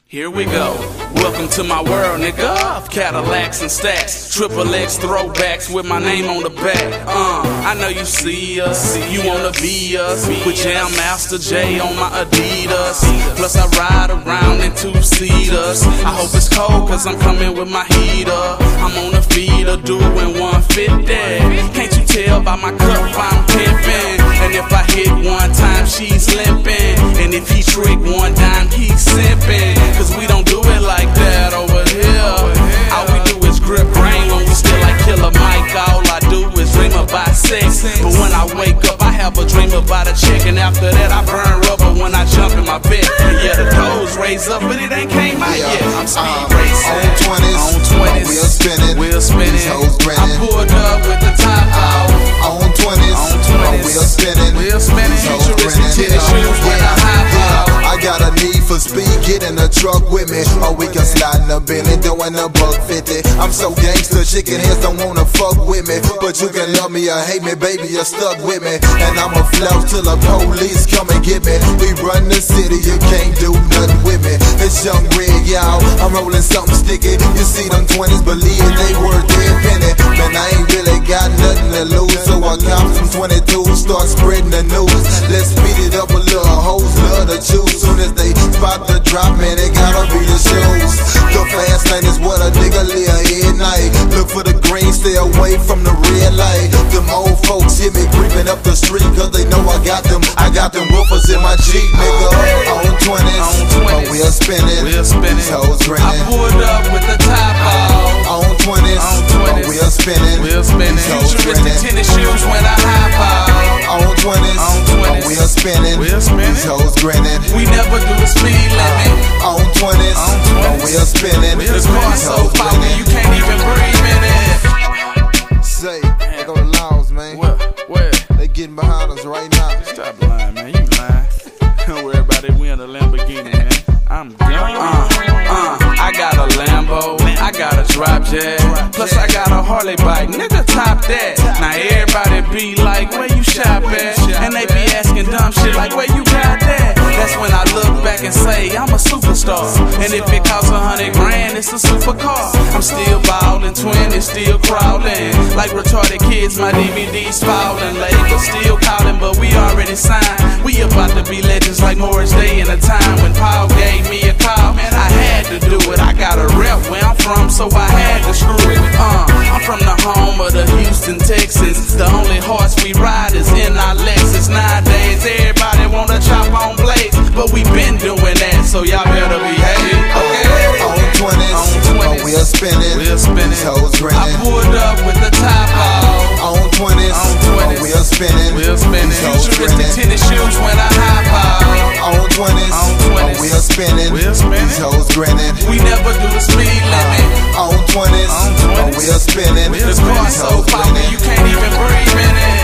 Here we go. Welcome to my world, nigga. Of Cadillacs and stacks, triple X throwbacks with my name on the back. I know you see us, you wanna be us. With Jam Master J on my Adidas. Plus I ride around in two-seaters. I hope it's cold cause I'm coming with my heater. I'm on a feeder doing 150. Can't you tell by my cup I'm pimping? And if I hit one time she's limping. And if he trick one dime he's simping. Cause we don't do it like that over here. All we do is grip rain when we still like Killer Mike. All I do is dream about sex. But when I wake up I have a dream about a chick. And after that I burn rubber when I jump in my bed. And yeah, the doors raise up but it ain't came out yet. I'm speed racing on 20s, wheel spinning, I pulled up with the top out. On 20s, wheel spinning, futuristic tennis shoes with a high out. I got a need for speed, get in the truck with me. Or we can slide in the Bentley doing a $150. I'm so gangster, chicken heads don't wanna fuck with me. But you can love me or hate me, baby, you're stuck with me. And I'ma flout till the police come and get me. We run the city, you can't do nothing with me. It's Young Red, y'all, I'm rolling something sticky. You see them 20s, believe it, they worth their penny. Man, I ain't really got nothing to lose. So I cop some 22s, start spreading the news. Let's speed it up a little, hoes love to choose. Soon as they spot the drop, man, they gotta be the shoes. The fast lane is what a nigga live at night. Look for the green, stay away from the red light. Them old folks hear me creeping up the street, cause they know I got them woofers in my Jeep, nigga. On 20s, wheel spinning, toes grinning. I pulled up with the top out. On 20s, wheel spinning, futuristic tennis shoes when I hop out. On 20s, wheel spinning, toes grinning. We never do the speed limit. On 20s, wheel spinning, this car so foggy you can't even breathe in it. Say, they go to Laos, man. Where? They getting behind us right now. Stop lying, man. You lying. Don't worry about it. We in a Lamborghini, man. I'm done. I got a Lambo, I got a drop jet, plus I got a Harley bike, nigga top that. Now everybody be like, where you shop at? And they be asking dumb shit like, where you got that? That's when I look back and say, I'm a superstar. And if it costs $100 grand, it's a supercar. I'm still ballin', 20, still crawling. Like retarded kids, my DVD's falling. Label still calling, but we already signed. We about to be legends like Morris Day in a time when Paul gave me a call. Man, I had to do it. I got a rep where I'm from, so I had to screw it. I'm from the home of the Houston Texans. The only horse we ride is in our Lexus. Nowadays, everybody wanna chop on blades, but we been doing that, so y'all better behave. Okay. On 20s, wheel spinning, toes grinning. I pulled up with the top out. On 20s, wheel spinning, futuristic tennis shoes when I hop out. On 20s, wheel spinning, toes grinning. We never do the speed limit. On 20s, wheel spinning, this car so foggy you can't even breathe in it.